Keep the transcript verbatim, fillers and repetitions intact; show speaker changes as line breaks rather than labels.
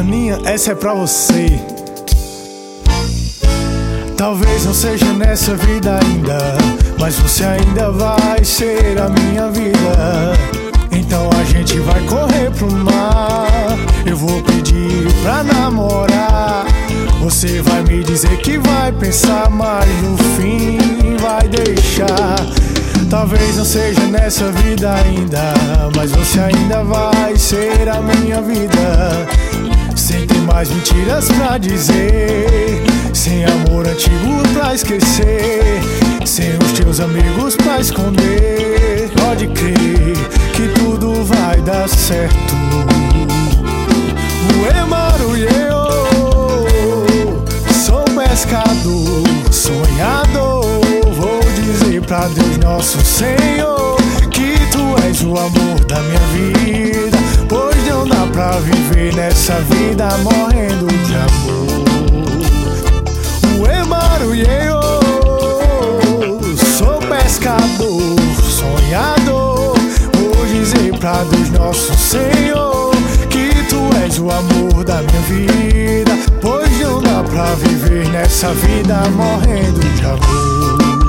maninha, essa é pra você. Talvez não seja nessa vida ainda, mas você ainda vai ser a minha vida. Então a gente vai correr pro mar. Eu vou pedir pra namorar. Você vai me dizer que vai pensar, mas no fim vai deixar. Talvez não seja nessa vida ainda, mas você ainda vai ser a minha vida. Sem ter mais mentiras pra dizer, sem amor antigo pra esquecer, sem os teus amigos pra esconder. Pode crer que tudo vai dar certo. O Emaru e eu sou pescador, sonhador. Vou dizer pra Deus nosso Senhor que tu és o amor da minha vida, pois não dá pra viver nessa vida morrendo de amor. O Emaru e eu sou pescador, sonhador. Vou dizer pra Deus nosso Senhor que tu és o amor da minha vida, pois não dá pra viver nessa vida morrendo de amor.